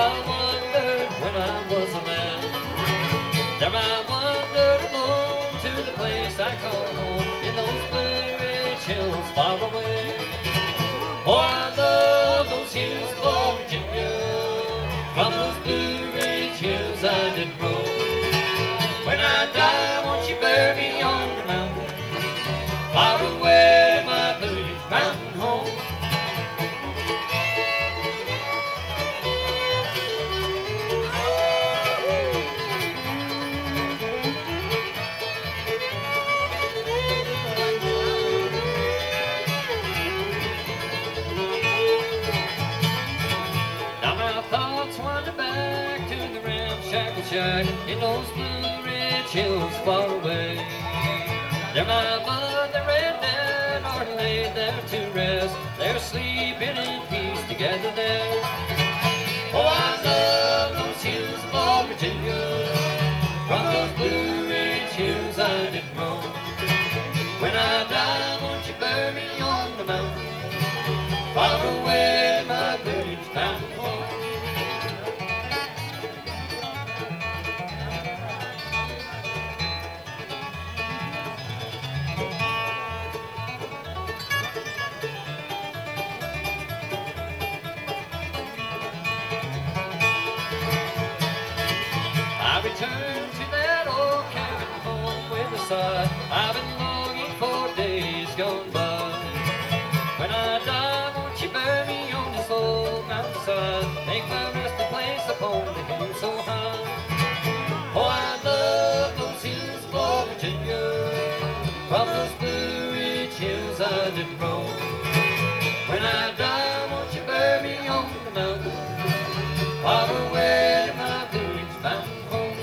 I wondered when I was a man. There I wandered alone to the place I call home in those Blue Ridge hills far away. Oh, I love those hills of Virginia. From those Blue Ridge hills I did roam. When I die, won't you bury me on the mountain, far away, my Blue Ridge mountain home. Now my thoughts wander back to the ramshackle shack in those Blue Ridge hills far away. There my mother and dad are laid there to rest. They're sleeping in peace together there. Oh, I love those hills of Virginia. From those Blue Ridge hills I did roam. When I die, won't you bury me on the mountain, far away, my Blue Ridge mountain home. I return to that old cabin home with a sigh. I've been longing for days gone by. When I die, won't you bury me on this old mountainside? Make my resting place upon the hill so high. Oh, I love those hills of Virginia. From those Blue Ridge hills I did roam. When I die, won't you bury me on the mountain, far away to my Blue Ridge mountain.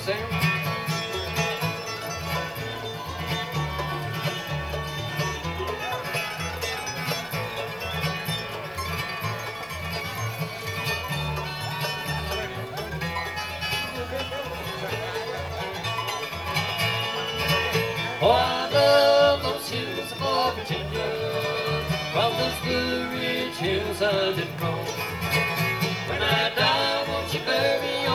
Oh, I love those hills of Virginia. From those Blue Ridge hills I did roam. When I die, won't you bury me